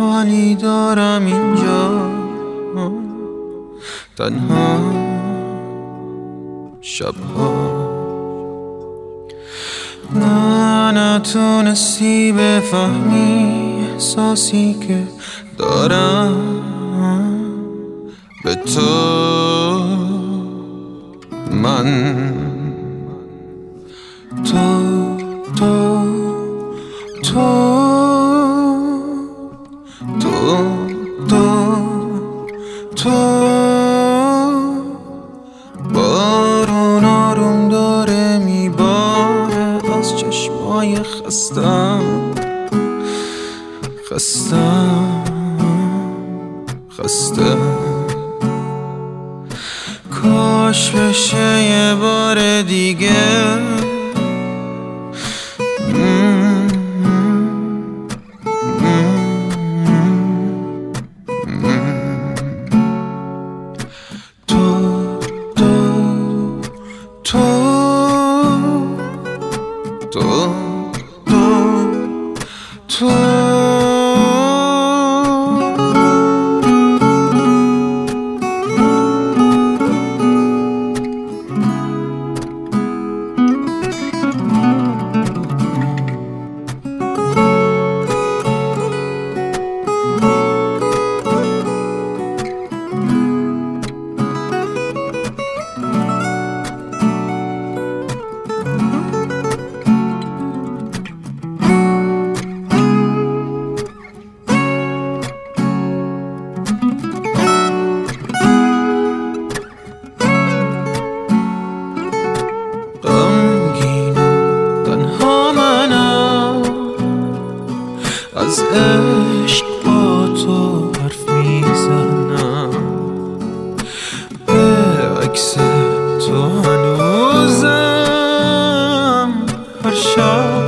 حالی دارم اینجا تنها شبها. نه نتونستی بفهمی احساسی که دارم به تو. من تو بارون آروم داره میباره از چشمای خستم خسته. کاش بشه یه بار دیگه تو از عشق با تو حرف میزنم، به عکس تو هنوزم هر شب